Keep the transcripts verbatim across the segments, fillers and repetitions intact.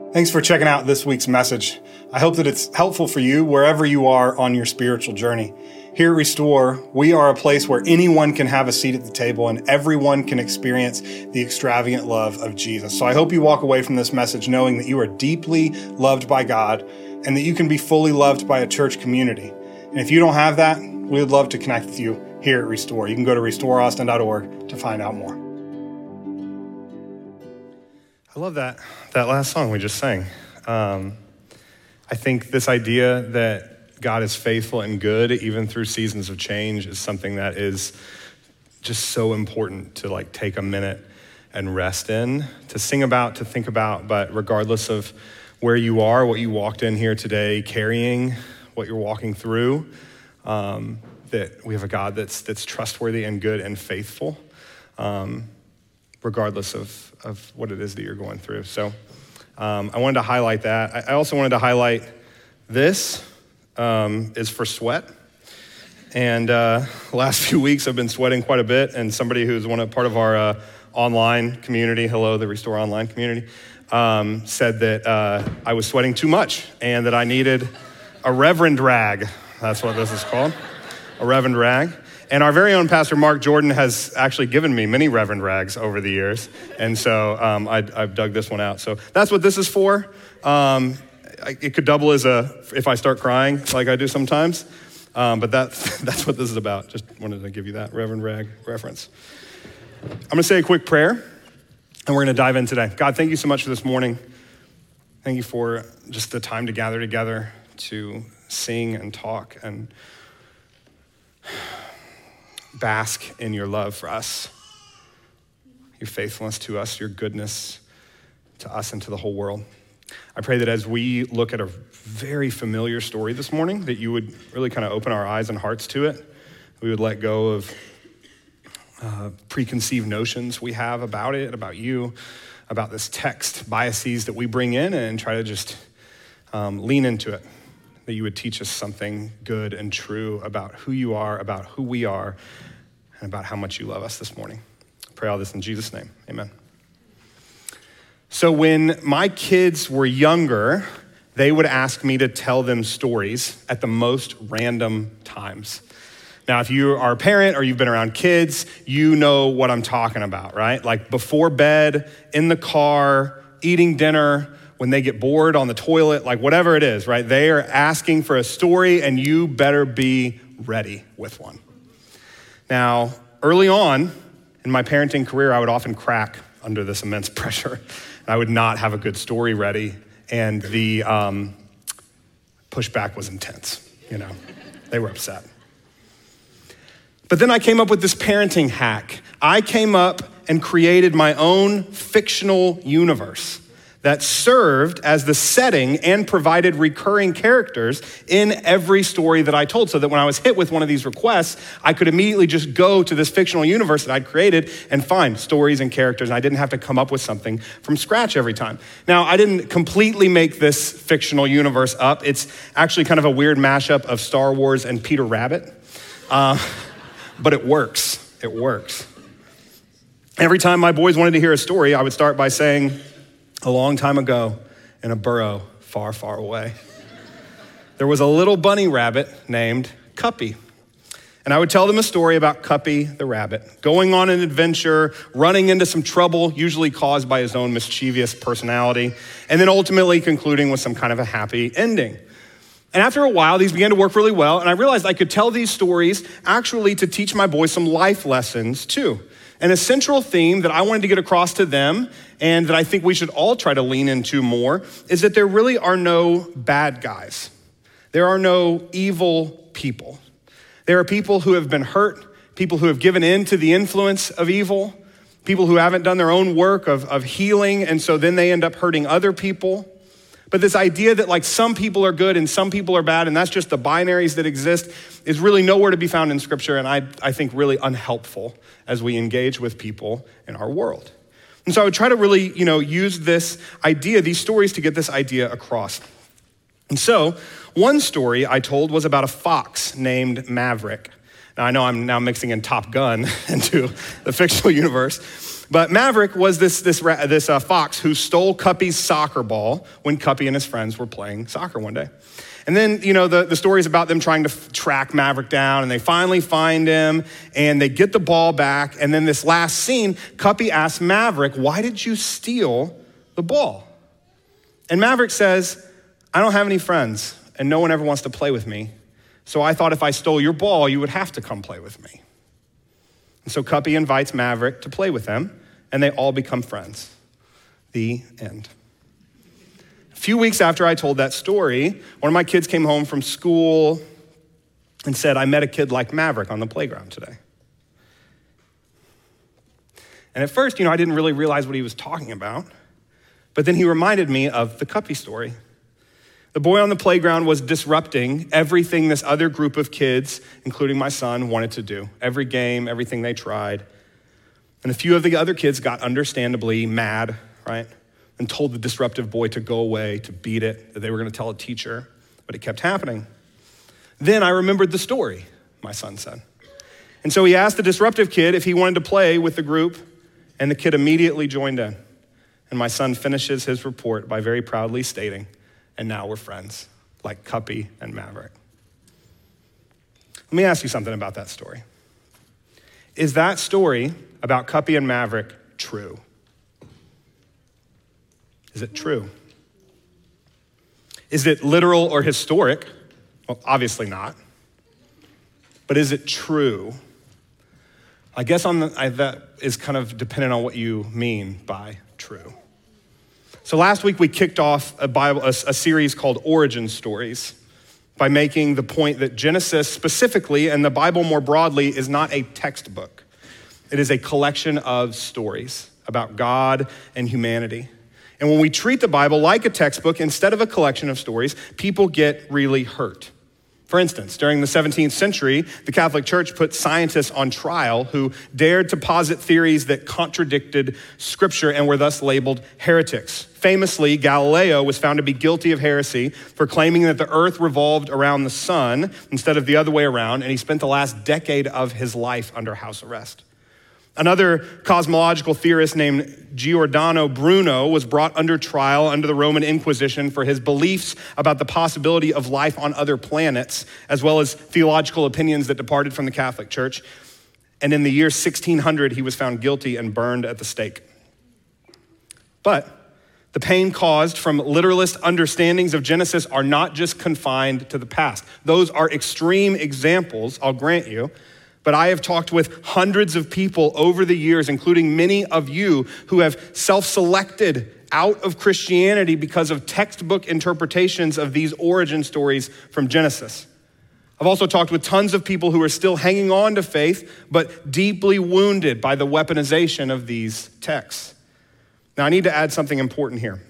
Thanks for checking out this week's message. I hope that it's helpful for you wherever you are on your spiritual journey. Here at Restore, we are a place where anyone can have a seat at the table and everyone can experience the extravagant love of Jesus. So I hope you walk away from this message knowing that you are deeply loved by God and that you can be fully loved by a church community. And if you don't have that, we would love to connect with you here at Restore. You can go to restore austin dot org to find out more. I love that that last song we just sang. Um, I think this idea that God is faithful and good even through seasons of change is something that is just so important to like take a minute and rest in, to sing about, to think about. But regardless of where you are, what you walked in here today carrying, what you're walking through, um, that we have a God that's that's trustworthy and good and faithful, um, regardless of of what it is that you're going through. So um, I wanted to highlight that. I, I also wanted to highlight this um, is for sweat. And uh, the last few weeks I've been sweating quite a bit, and somebody who's one of part of our uh, online community, hello, the Restore online community, um, said that uh, I was sweating too much and that I needed a reverend rag. That's what this is called, a reverend rag. And our very own Pastor Mark Jordan has actually given me many reverend rags over the years. And so um, I, I've dug this one out. So that's what this is for. Um, I, it could double as a, if I start crying like I do sometimes. Um, but that, that's what this is about. Just wanted to give you that reverend rag reference. I'm gonna say a quick prayer and we're gonna dive in today. God, thank you so much for this morning. Thank you for just the time to gather together, to sing and talk and bask in your love for us, your faithfulness to us, your goodness to us and to the whole world. I pray that as we look at a very familiar story this morning, that you would really kind of open our eyes and hearts to it. We would let go of uh, preconceived notions we have about it, about you, about this text, biases that we bring in, and try to just um, lean into it. That you would teach us something good and true about who you are, about who we are, and about how much you love us this morning. I pray all this in Jesus' name, amen. So when my kids were younger, they would ask me to tell them stories at the most random times. Now, if you are a parent or you've been around kids, you know what I'm talking about, right? Like before bed, in the car, eating dinner, when they get bored on the toilet, like whatever it is, right? They are asking for a story and you better be ready with one. Now, early on in my parenting career, I would often crack under this immense pressure. And I would not have a good story ready. And the um, pushback was intense, you know, they were upset. But then I came up with this parenting hack. I came up and created my own fictional universe that served as the setting and provided recurring characters in every story that I told, so that when I was hit with one of these requests, I could immediately just go to this fictional universe that I'd created and find stories and characters, and I didn't have to come up with something from scratch every time. Now, I didn't completely make this fictional universe up. It's actually kind of a weird mashup of Star Wars and Peter Rabbit, uh, but it works, it works. Every time my boys wanted to hear a story, I would start by saying, a long time ago, in a burrow far, far away, there was a little bunny rabbit named Cuppy. And I would tell them a story about Cuppy the rabbit, going on an adventure, running into some trouble, usually caused by his own mischievous personality, and then ultimately concluding with some kind of a happy ending. And after a while, these began to work really well, and I realized I could tell these stories actually to teach my boys some life lessons too. And a central theme that I wanted to get across to them, and that I think we should all try to lean into more, is that there really are no bad guys. There are no evil people. There are people who have been hurt, people who have given in to the influence of evil, people who haven't done their own work of, of healing, and so then they end up hurting other people. But this idea that like some people are good and some people are bad, and that's just the binaries that exist, is really nowhere to be found in Scripture, and I, I think really unhelpful as we engage with people in our world. And so I would try to really, you know, use this idea, these stories to get this idea across. And so one story I told was about a fox named Maverick. Now I know I'm now mixing in Top Gun into the fictional universe, But Maverick was this, this, this uh, fox who stole Cuppy's soccer ball when Cuppy and his friends were playing soccer one day. And then, you know, the, the story is about them trying to f- track Maverick down, and they finally find him, and they get the ball back. And then this last scene, Cuppy asks Maverick, why did you steal the ball? And Maverick says, I don't have any friends, and no one ever wants to play with me. So I thought if I stole your ball, you would have to come play with me. And so Cuppy invites Maverick to play with them, and they all become friends. The end. A few weeks after I told that story, one of my kids came home from school and said, I met a kid like Maverick on the playground today. And at first, you know, I didn't really realize what he was talking about, but then he reminded me of the Cuppy story. The boy on the playground was disrupting everything this other group of kids, including my son, wanted to do. Every game, everything they tried. And a few of the other kids got understandably mad, right? And told the disruptive boy to go away, to beat it, that they were gonna tell a teacher, but it kept happening. Then I remembered the story, my son said. And so he asked the disruptive kid if he wanted to play with the group, and the kid immediately joined in. And my son finishes his report by very proudly stating, and now we're friends, like Cuppy and Maverick. Let me ask you something about that story. Is that story about Cuppy and Maverick true? Is it true? Is it literal or historic? Well, obviously not. But is it true? I guess on the, I, that is kind of dependent on what you mean by true. So last week we kicked off a Bible, a, a series called Origin Stories by making the point that Genesis specifically, and the Bible more broadly, is not a textbook. It is a collection of stories about God and humanity. And when we treat the Bible like a textbook instead of a collection of stories, people get really hurt. For instance, during the seventeenth century, the Catholic Church put scientists on trial who dared to posit theories that contradicted Scripture and were thus labeled heretics. Famously, Galileo was found to be guilty of heresy for claiming that the earth revolved around the sun instead of the other way around, and he spent the last decade of his life under house arrest. Another cosmological theorist named Giordano Bruno was brought under trial under the Roman Inquisition for his beliefs about the possibility of life on other planets, as well as theological opinions that departed from the Catholic Church. And in the year sixteen hundred, he was found guilty and burned at the stake. But the pain caused from literalist understandings of Genesis are not just confined to the past. Those are extreme examples, I'll grant you. But I have talked with hundreds of people over the years, including many of you who have self-selected out of Christianity because of textbook interpretations of these origin stories from Genesis. I've also talked with tons of people who are still hanging on to faith, but deeply wounded by the weaponization of these texts. Now, I need to add something important here.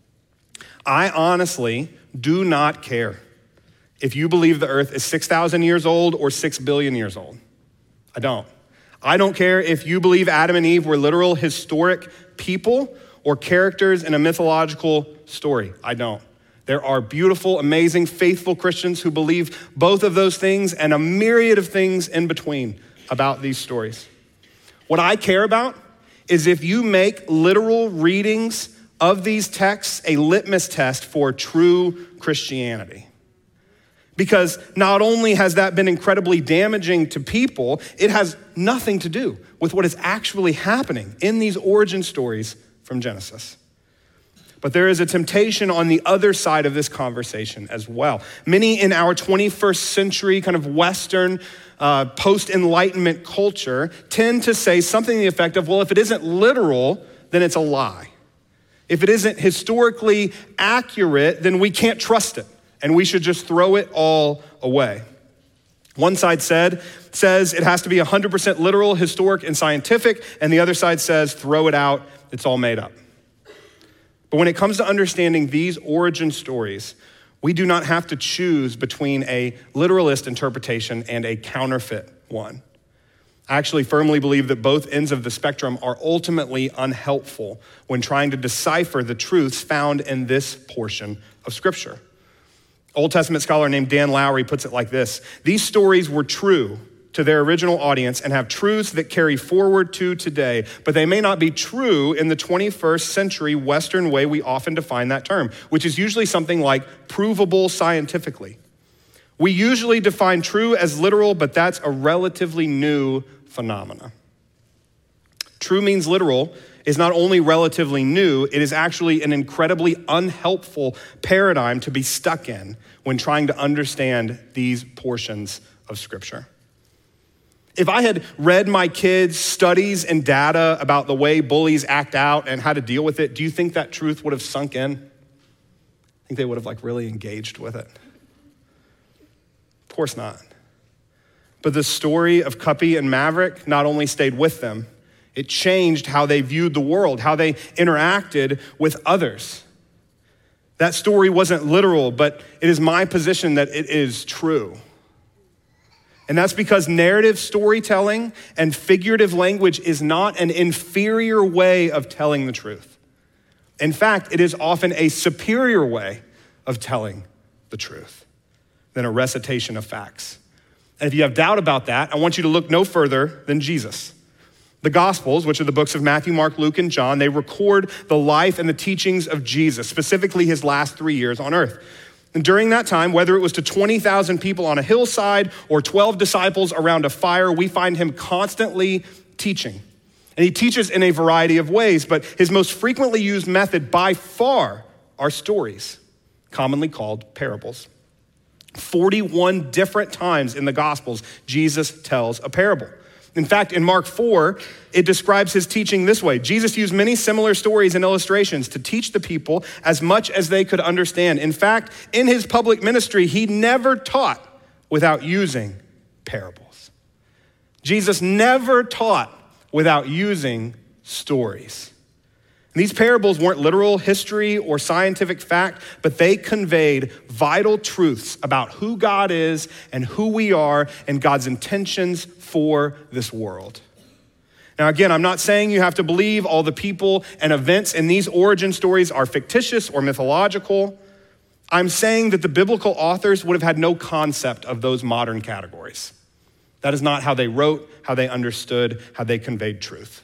I honestly do not care if you believe the earth is six thousand years old or six billion years old. I don't. I don't care if you believe Adam and Eve were literal historic people or characters in a mythological story. I don't. There are beautiful, amazing, faithful Christians who believe both of those things and a myriad of things in between about these stories. What I care about is if you make literal readings of these texts a litmus test for true Christianity. Because not only has that been incredibly damaging to people, it has nothing to do with what is actually happening in these origin stories from Genesis. But there is a temptation on the other side of this conversation as well. Many in our twenty-first century kind of Western uh, post-Enlightenment culture tend to say something to the effect of, well, if it isn't literal, then it's a lie. If it isn't historically accurate, then we can't trust it. And we should just throw it all away. One side said, says it has to be one hundred percent literal, historic, and scientific, and the other side says, throw it out, it's all made up. But when it comes to understanding these origin stories, we do not have to choose between a literalist interpretation and a counterfeit one. I actually firmly believe that both ends of the spectrum are ultimately unhelpful when trying to decipher the truths found in this portion of Scripture. Old Testament scholar named Dan Lowry puts it like this: these stories were true to their original audience and have truths that carry forward to today, but they may not be true in the twenty-first century Western way we often define that term, which is usually something like provable scientifically. We usually define true as literal, but that's a relatively new phenomena. True means literal is not only relatively new, it is actually an incredibly unhelpful paradigm to be stuck in when trying to understand these portions of Scripture. If I had read my kids' studies and data about the way bullies act out and how to deal with it, do you think that truth would have sunk in? I think they would have like really engaged with it. Of course not. But the story of Cuppy and Maverick not only stayed with them, it changed how they viewed the world, how they interacted with others. That story wasn't literal, but it is my position that it is true. And that's because narrative storytelling and figurative language is not an inferior way of telling the truth. In fact, it is often a superior way of telling the truth than a recitation of facts. And if you have doubt about that, I want you to look no further than Jesus. The Gospels, which are the books of Matthew, Mark, Luke, and John, they record the life and the teachings of Jesus, specifically his last three years on earth. And during that time, whether it was to twenty thousand people on a hillside or twelve disciples around a fire, we find him constantly teaching. And he teaches in a variety of ways, but his most frequently used method by far are stories, commonly called parables. forty-one different times in the Gospels, Jesus tells a parable. In fact, in Mark four, it describes his teaching this way. Jesus used many similar stories and illustrations to teach the people as much as they could understand. In fact, in his public ministry, he never taught without using parables. Jesus never taught without using stories. And these parables weren't literal history or scientific fact, but they conveyed vital truths about who God is and who we are and God's intentions for this world. Now, again, I'm not saying you have to believe all the people and events in these origin stories are fictitious or mythological. I'm saying that the biblical authors would have had no concept of those modern categories. That is not how they wrote, how they understood, how they conveyed truth.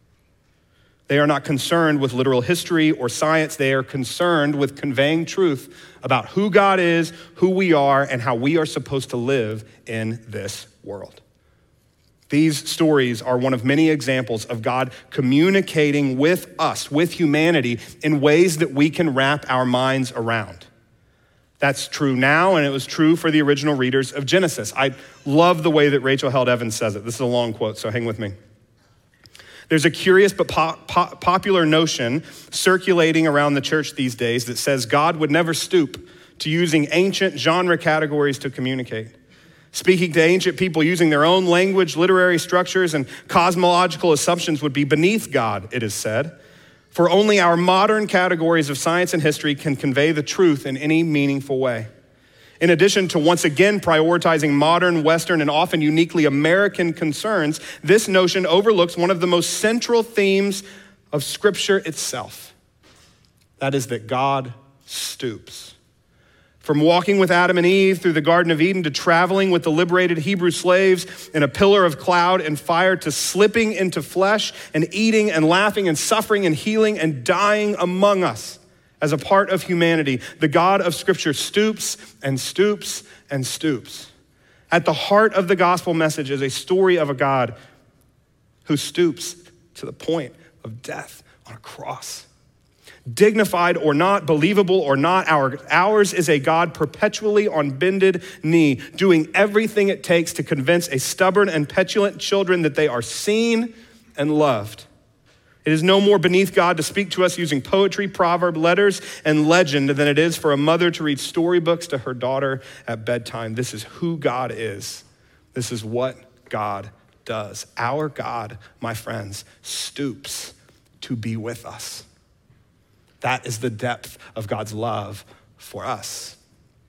They are not concerned with literal history or science. They are concerned with conveying truth about who God is, who we are, and how we are supposed to live in this world. These stories are one of many examples of God communicating with us, with humanity, in ways that we can wrap our minds around. That's true now, and it was true for the original readers of Genesis. I love the way that Rachel Held Evans says it. This is a long quote, so hang with me. There's a curious but po- po- popular notion circulating around the church these days that says God would never stoop to using ancient genre categories to communicate. Speaking to ancient people using their own language, literary structures, and cosmological assumptions would be beneath God, it is said. For only our modern categories of science and history can convey the truth in any meaningful way. In addition to once again prioritizing modern, Western, and often uniquely American concerns, this notion overlooks one of the most central themes of Scripture itself. That is that God stoops. From walking with Adam and Eve through the Garden of Eden to traveling with the liberated Hebrew slaves in a pillar of cloud and fire to slipping into flesh and eating and laughing and suffering and healing and dying among us. As a part of humanity, the God of Scripture stoops and stoops and stoops. At the heart of the gospel message is a story of a God who stoops to the point of death on a cross. Dignified or not, believable or not, our, ours is a God perpetually on bended knee, doing everything it takes to convince a stubborn and petulant children that they are seen and loved. It is no more beneath God to speak to us using poetry, proverb, letters, and legend than it is for a mother to read storybooks to her daughter at bedtime. This is who God is. This is what God does. Our God, my friends, stoops to be with us. That is the depth of God's love for us.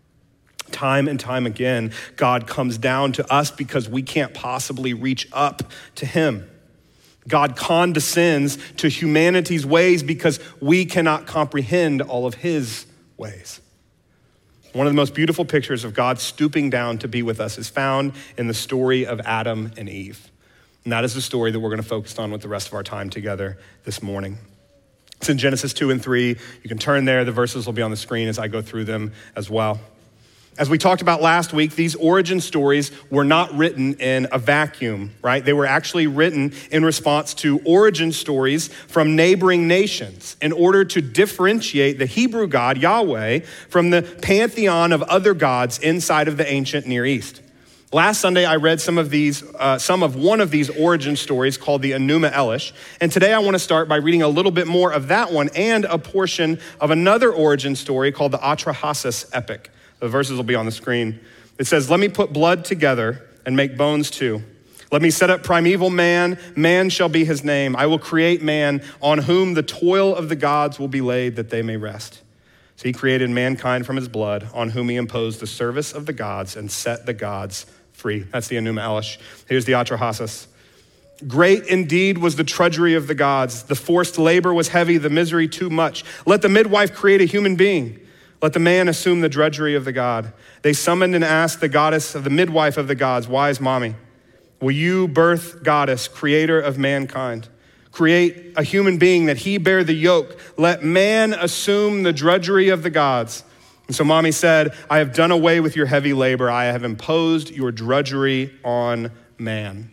Time and time again, God comes down to us because we can't possibly reach up to him. God condescends to humanity's ways because we cannot comprehend all of his ways. One of the most beautiful pictures of God stooping down to be with us is found in the story of Adam and Eve. And that is the story that we're going to focus on with the rest of our time together this morning. It's in Genesis two and three. You can turn there. The verses will be on the screen as I go through them as well. As we talked about last week, these origin stories were not written in a vacuum, right? They were actually written in response to origin stories from neighboring nations in order to differentiate the Hebrew God, Yahweh, from the pantheon of other gods inside of the ancient Near East. Last Sunday, I read some of these, uh, some of one of these origin stories called the Enuma Elish. And today I want to start by reading a little bit more of that one and a portion of another origin story called the Atrahasis epic. The verses will be on the screen. It says, "Let me put blood together and make bones too. Let me set up primeval man. Man shall be his name. I will create man on whom the toil of the gods will be laid that they may rest." So he created mankind from his blood, on whom he imposed the service of the gods and set the gods free. That's the Enuma Elish. Here's the Atrahasis. "Great indeed was the drudgery of the gods. The forced labor was heavy, the misery too much. Let the midwife create a human being. Let the man assume the drudgery of the god. They summoned and asked the goddess of the midwife of the gods, wise mommy, will you birth goddess, creator of mankind? Create a human being that he bear the yoke. Let man assume the drudgery of the gods." And so mommy said, "I have done away with your heavy labor. I have imposed your drudgery on man."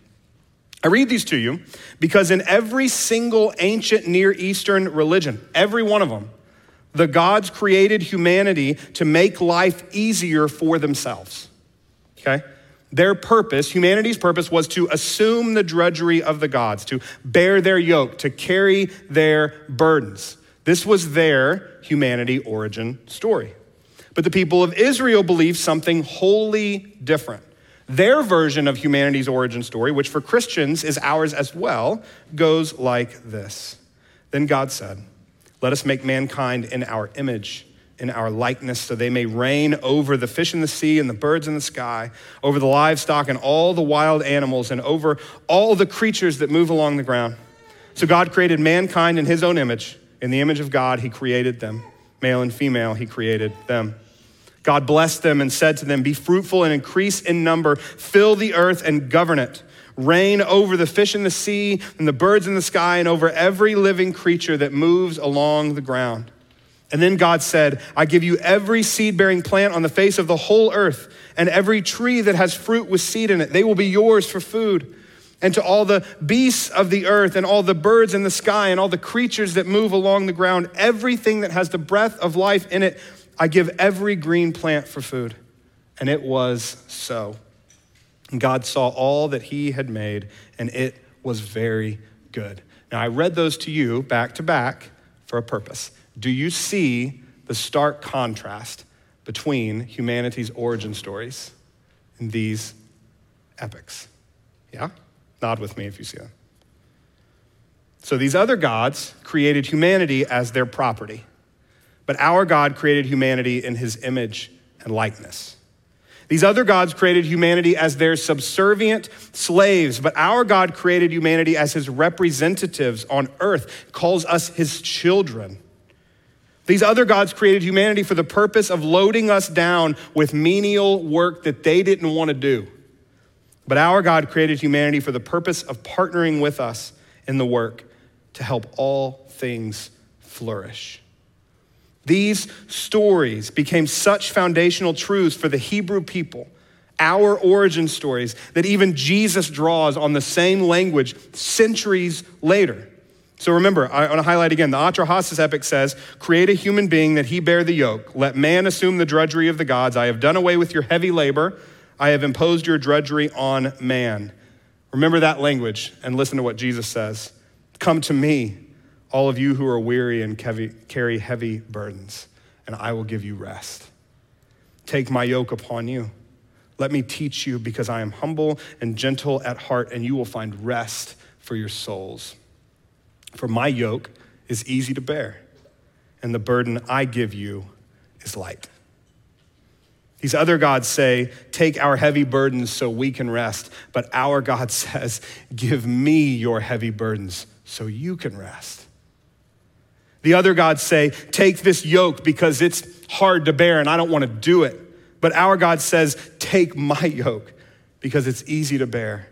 I read these to you because in every single ancient Near Eastern religion, every one of them, the gods created humanity to make life easier for themselves, okay? Their purpose, humanity's purpose, was to assume the drudgery of the gods, to bear their yoke, to carry their burdens. This was their humanity origin story. But the people of Israel believed something wholly different. Their version of humanity's origin story, which for Christians is ours as well, goes like this. Then God said, "Let us make mankind in our image, in our likeness, so they may reign over the fish in the sea and the birds in the sky, over the livestock and all the wild animals, and over all the creatures that move along the ground." So God created mankind in his own image. In the image of God, he created them. Male and female, he created them. God blessed them and said to them, "Be fruitful and increase in number, fill the earth and govern it. Reign over the fish in the sea and the birds in the sky and over every living creature that moves along the ground." And then God said, "I give you every seed-bearing plant on the face of the whole earth and every tree that has fruit with seed in it. They will be yours for food. And to all the beasts of the earth and all the birds in the sky and all the creatures that move along the ground, everything that has the breath of life in it, I give every green plant for food." And it was so. And God saw all that he had made, and it was very good. Now, I read those to you back to back for a purpose. Do you see the stark contrast between humanity's origin stories and these epics? Yeah? Nod with me if you see them. So these other gods created humanity as their property, but our God created humanity in his image and likeness. These other gods created humanity as their subservient slaves, but our God created humanity as his representatives on earth, calls us his children. These other gods created humanity for the purpose of loading us down with menial work that they didn't want to do. But our God created humanity for the purpose of partnering with us in the work to help all things flourish. These stories became such foundational truths for the Hebrew people, our origin stories, that even Jesus draws on the same language centuries later. So remember, I want to highlight again, the Atrahasis epic says, "Create a human being that he bear the yoke. Let man assume the drudgery of the gods. I have done away with your heavy labor. I have imposed your drudgery on man." Remember that language and listen to what Jesus says. "Come to me, all of you who are weary and carry heavy burdens, and I will give you rest. Take my yoke upon you. Let me teach you, because I am humble and gentle at heart, and you will find rest for your souls. For my yoke is easy to bear, and the burden I give you is light." These other gods say, "Take our heavy burdens so we can rest," but our God says, "Give me your heavy burdens so you can rest." The other gods say, take this yoke because it's hard to bear and I don't want to do it. But our God says, take my yoke because it's easy to bear.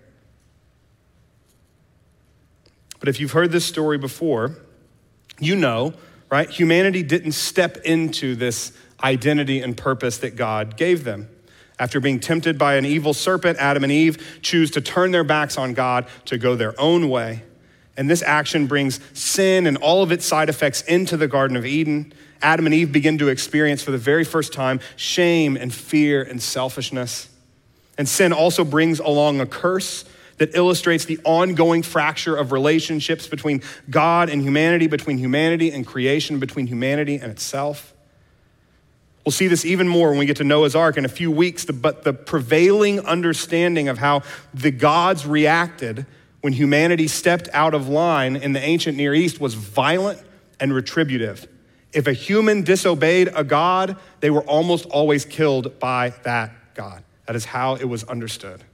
But if you've heard this story before, you know, right? Humanity didn't step into this identity and purpose that God gave them. After being tempted by an evil serpent, Adam and Eve choose to turn their backs on God to go their own way. And this action brings sin and all of its side effects into the Garden of Eden. Adam and Eve begin to experience for the very first time shame and fear and selfishness. And sin also brings along a curse that illustrates the ongoing fracture of relationships between God and humanity, between humanity and creation, between humanity and itself. We'll see this even more when we get to Noah's Ark in a few weeks, but the prevailing understanding of how the gods reacted when humanity stepped out of line in the ancient Near East was violent and retributive. If a human disobeyed a god, they were almost always killed by that god. That is how it was understood.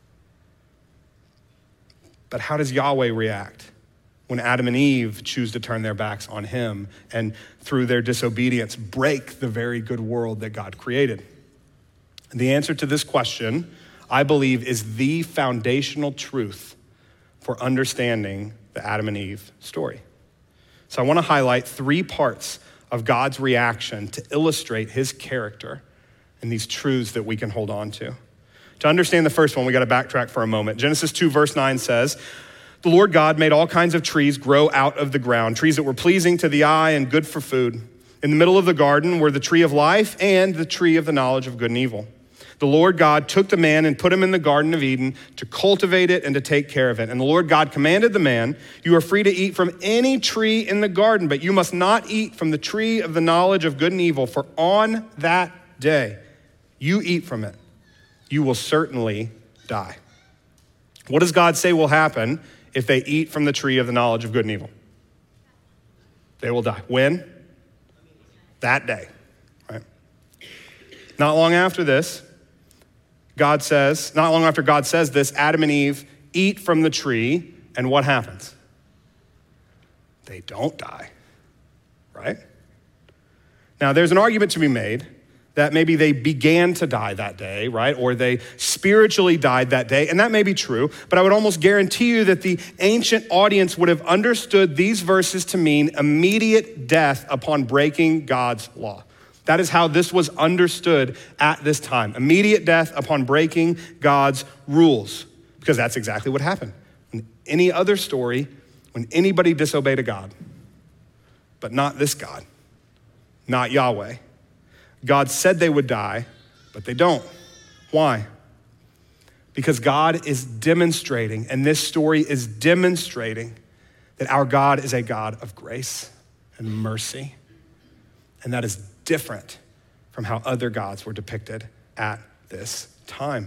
But how does Yahweh react when Adam and Eve choose to turn their backs on him and through their disobedience break the very good world that God created? And the answer to this question, I believe, is the foundational truth for understanding the Adam and Eve story. So I want to highlight three parts of God's reaction to illustrate his character and these truths that we can hold on to. To understand the first one, we got to backtrack for a moment. Genesis two verse nine says, the Lord God made all kinds of trees grow out of the ground, trees that were pleasing to the eye and good for food. In the middle of the garden were the tree of life and the tree of the knowledge of good and evil. The Lord God took the man and put him in the Garden of Eden to cultivate it and to take care of it. And the Lord God commanded the man, you are free to eat from any tree in the garden, but you must not eat from the tree of the knowledge of good and evil, for on that day you eat from it, you will certainly die. What does God say will happen if they eat from the tree of the knowledge of good and evil? They will die. When? That day, right? Not long after this, God says, not long after God says this, Adam and Eve eat from the tree, and what happens? They don't die, right? Now, there's an argument to be made that maybe they began to die that day, right? Or they spiritually died that day, and that may be true, but I would almost guarantee you that the ancient audience would have understood these verses to mean immediate death upon breaking God's law. That is how this was understood at this time. Immediate death upon breaking God's rules, because that's exactly what happened. In any other story, when anybody disobeyed a God, but not this God, not Yahweh, God said they would die, but they don't. Why? Because God is demonstrating, and this story is demonstrating, that our God is a God of grace and mercy. And that is different from how other gods were depicted at this time.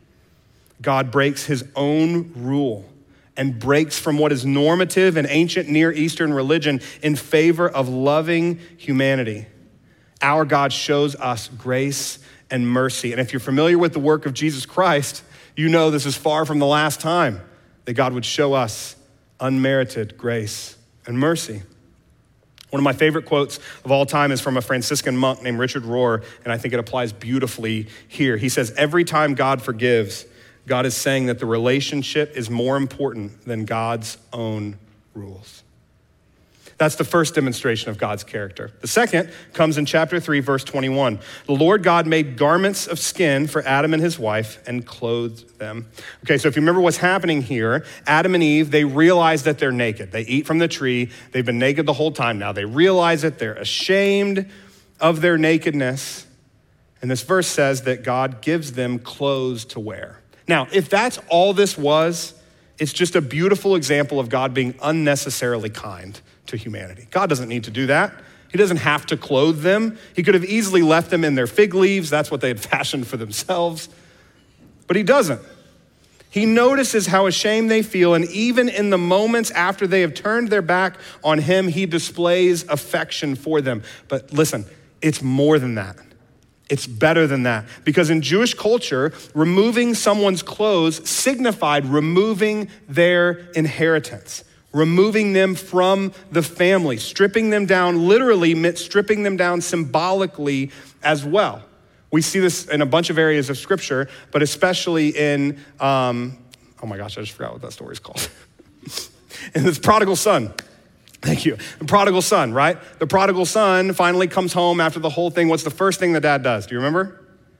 God breaks his own rule and breaks from what is normative in ancient Near Eastern religion in favor of loving humanity. Our God shows us grace and mercy. And if you're familiar with the work of Jesus Christ, you know this is far from the last time that God would show us unmerited grace and mercy. One of my favorite quotes of all time is from a Franciscan monk named Richard Rohr, and I think it applies beautifully here. He says, every time God forgives, God is saying that the relationship is more important than God's own rules. That's the first demonstration of God's character. The second comes in chapter three, verse twenty-one. The Lord God made garments of skin for Adam and his wife and clothed them. Okay, so if you remember what's happening here, Adam and Eve, they realize that they're naked. They eat from the tree. They've been naked the whole time now. They realize it. They're ashamed of their nakedness. And this verse says that God gives them clothes to wear. Now, if that's all this was, it's just a beautiful example of God being unnecessarily kind to humanity. God doesn't need to do that. He doesn't have to clothe them. He could have easily left them in their fig leaves. That's what they had fashioned for themselves. But he doesn't. He notices how ashamed they feel, and even in the moments after they have turned their back on him, he displays affection for them. But listen, it's more than that. It's better than that, because in Jewish culture, removing someone's clothes signified removing their inheritance, removing them from the family, stripping them down, literally meant stripping them down symbolically as well. We see this in a bunch of areas of scripture, but especially in, um, oh my gosh, I just forgot what that story is called. In this prodigal son. Thank you. The prodigal son, right? The prodigal son finally comes home after the whole thing. What's the first thing the dad does? Do you remember?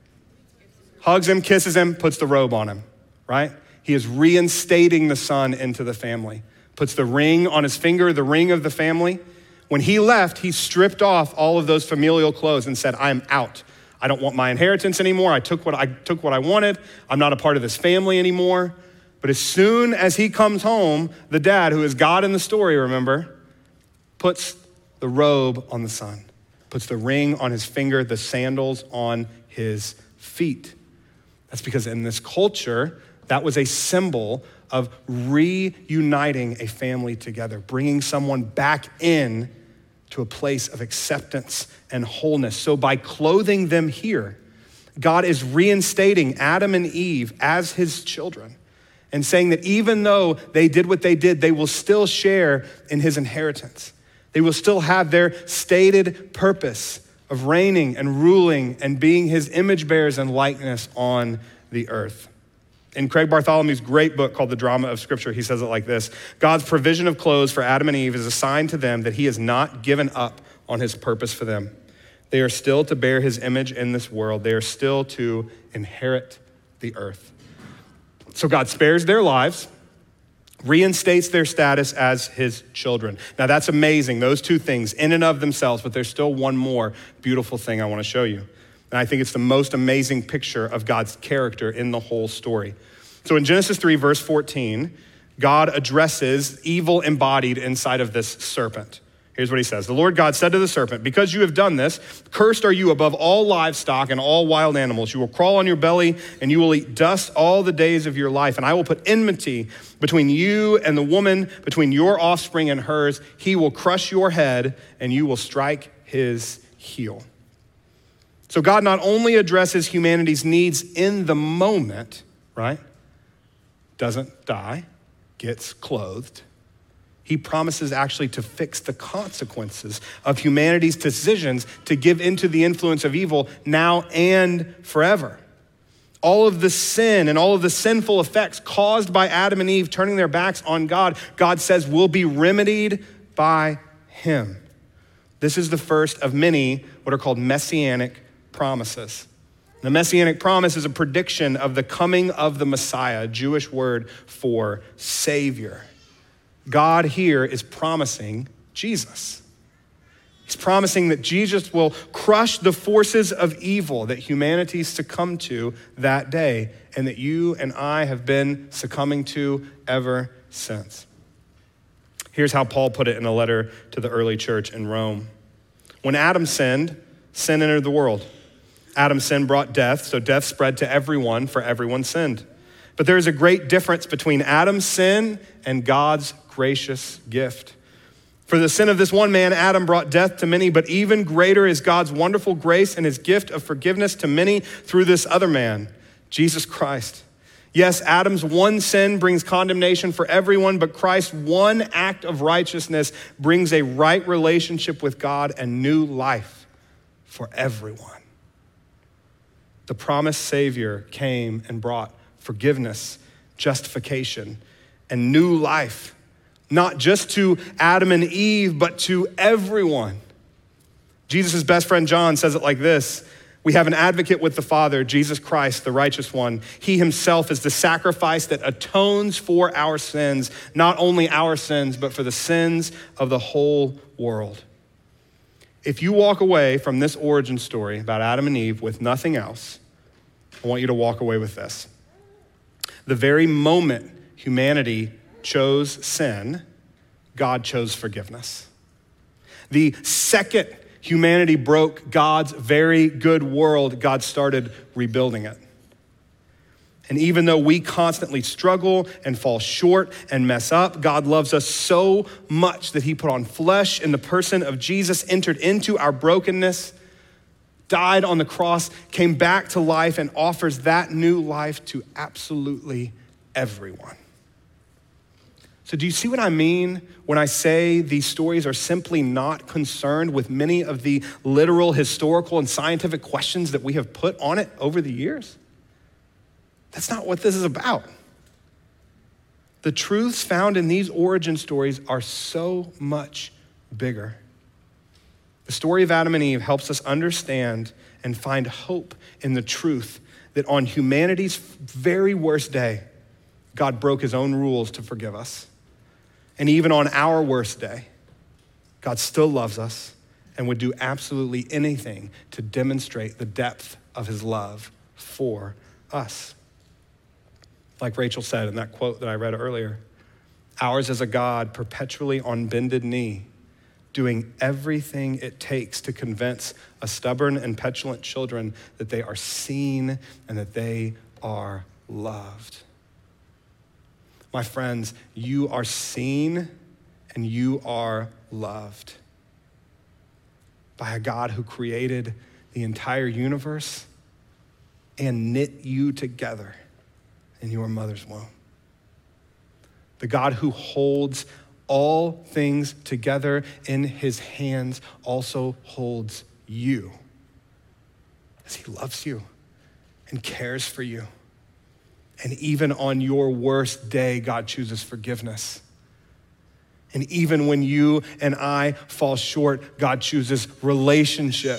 Hugs him, kisses him, puts the robe on him, right? He is reinstating the son into the family. Puts the ring on his finger, the ring of the family. When he left, he stripped off all of those familial clothes and said, I am out. I don't want my inheritance anymore. I took what I took what I wanted. I'm not a part of this family anymore. But as soon as he comes home, the dad, who is God in the story, remember, puts the robe on the son, puts the ring on his finger, the sandals on his feet. That's because in this culture, that was a symbol of reuniting a family together, bringing someone back in to a place of acceptance and wholeness. So by clothing them here, God is reinstating Adam and Eve as his children and saying that even though they did what they did, they will still share in his inheritance. They will still have their stated purpose of reigning and ruling and being his image bearers and likeness on the earth. In Craig Bartholomew's great book called The Drama of Scripture, he says it like this: God's provision of clothes for Adam and Eve is a sign to them that he has not given up on his purpose for them. They are still to bear his image in this world. They are still to inherit the earth. So God spares their lives, reinstates their status as his children. Now that's amazing, those two things in and of themselves, but there's still one more beautiful thing I want to show you. And I think it's the most amazing picture of God's character in the whole story. So in Genesis three, verse fourteen, God addresses evil embodied inside of this serpent. Here's what he says. The Lord God said to the serpent, because you have done this, cursed are you above all livestock and all wild animals. You will crawl on your belly and you will eat dust all the days of your life. And I will put enmity between you and the woman, between your offspring and hers. He will crush your head and you will strike his heel. So God not only addresses humanity's needs in the moment, right? Doesn't die, gets clothed. He promises actually to fix the consequences of humanity's decisions to give into the influence of evil now and forever. All of the sin and all of the sinful effects caused by Adam and Eve turning their backs on God, God says will be remedied by him. This is the first of many what are called messianic promises. The messianic promise is a prediction of the coming of the Messiah, a Jewish word for Savior. God here is promising Jesus. He's promising that Jesus will crush the forces of evil that humanity succumbed to that day and that you and I have been succumbing to ever since. Here's how Paul put it in a letter to the early church in Rome. When Adam sinned, sin entered the world. Adam's sin brought death, so death spread to everyone, for everyone sinned. But there is a great difference between Adam's sin and God's gracious gift. For the sin of this one man, Adam, brought death to many, but even greater is God's wonderful grace and his gift of forgiveness to many through this other man, Jesus Christ. Yes, Adam's one sin brings condemnation for everyone, but Christ's one act of righteousness brings a right relationship with God and new life for everyone. The promised Savior came and brought forgiveness, justification, and new life, not just to Adam and Eve, but to everyone. Jesus' best friend John says it like this: we have an advocate with the Father, Jesus Christ, the righteous one. He himself is the sacrifice that atones for our sins, not only our sins, but for the sins of the whole world. If you walk away from this origin story about Adam and Eve with nothing else, I want you to walk away with this. The very moment humanity chose sin, God chose forgiveness. The second humanity broke God's very good world, God started rebuilding it. And even though we constantly struggle and fall short and mess up, God loves us so much that he put on flesh in the person of Jesus, entered into our brokenness, died on the cross, came back to life, and offers that new life to absolutely everyone. So do you see what I mean when I say these stories are simply not concerned with many of the literal, historical, and scientific questions that we have put on it over the years? That's not what this is about. The truths found in these origin stories are so much bigger. The story of Adam and Eve helps us understand and find hope in the truth that on humanity's very worst day, God broke his own rules to forgive us. And even on our worst day, God still loves us and would do absolutely anything to demonstrate the depth of his love for us. Like Rachel said in that quote that I read earlier, ours is a God perpetually on bended knee, doing everything it takes to convince a stubborn and petulant children that they are seen and that they are loved. My friends, you are seen and you are loved by a God who created the entire universe and knit you together in your mother's womb. The God who holds all things together in his hands also holds you, as he loves you and cares for you. And even on your worst day, God chooses forgiveness. And even when you and I fall short, God chooses relationship.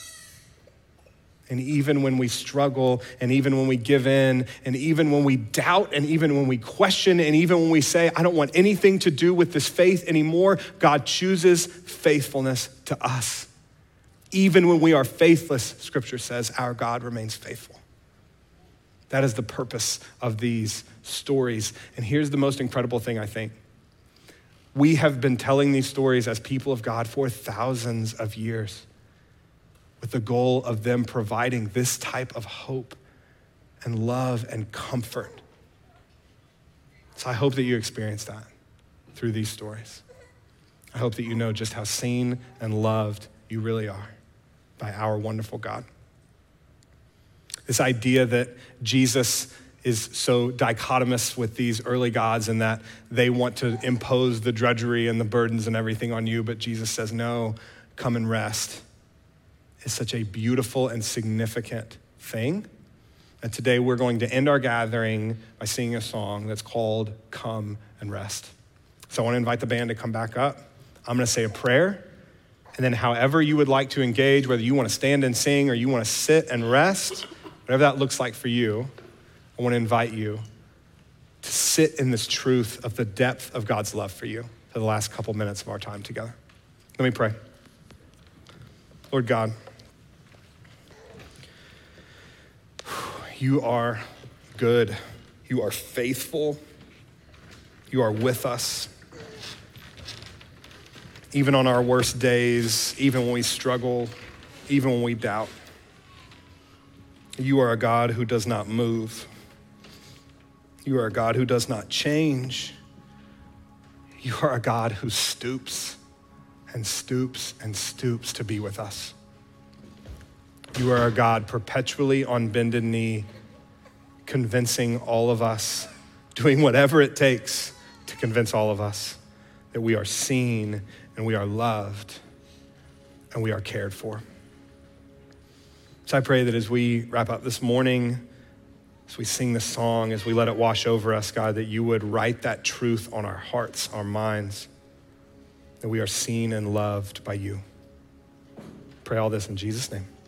And even when we struggle, and even when we give in, and even when we doubt, and even when we question, and even when we say, I don't want anything to do with this faith anymore, God chooses faithfulness to us. Even when we are faithless, Scripture says, our God remains faithful. That is the purpose of these stories. And here's the most incredible thing, I think. We have been telling these stories as people of God for thousands of years with the goal of them providing this type of hope and love and comfort. So I hope that you experience that through these stories. I hope that you know just how seen and loved you really are by our wonderful God. This idea that Jesus is so dichotomous with these early gods and that they want to impose the drudgery and the burdens and everything on you, but Jesus says, no, come and rest, is such a beautiful and significant thing. And today we're going to end our gathering by singing a song that's called Come and Rest. So I want to invite the band to come back up. I'm going to say a prayer, and then however you would like to engage, whether you want to stand and sing or you want to sit and rest, whatever that looks like for you, I want to invite you to sit in this truth of the depth of God's love for you for the last couple minutes of our time together. Let me pray. Lord God, you are good. You are faithful. You are with us. Even on our worst days, even when we struggle, even when we doubt. You are a God who does not move. You are a God who does not change. You are a God who stoops and stoops and stoops to be with us. You are a God perpetually on bended knee, convincing all of us, doing whatever it takes to convince all of us that we are seen and we are loved and we are cared for. So I pray that as we wrap up this morning, as we sing this song, as we let it wash over us, God, that you would write that truth on our hearts, our minds, that we are seen and loved by you. Pray all this in Jesus' name.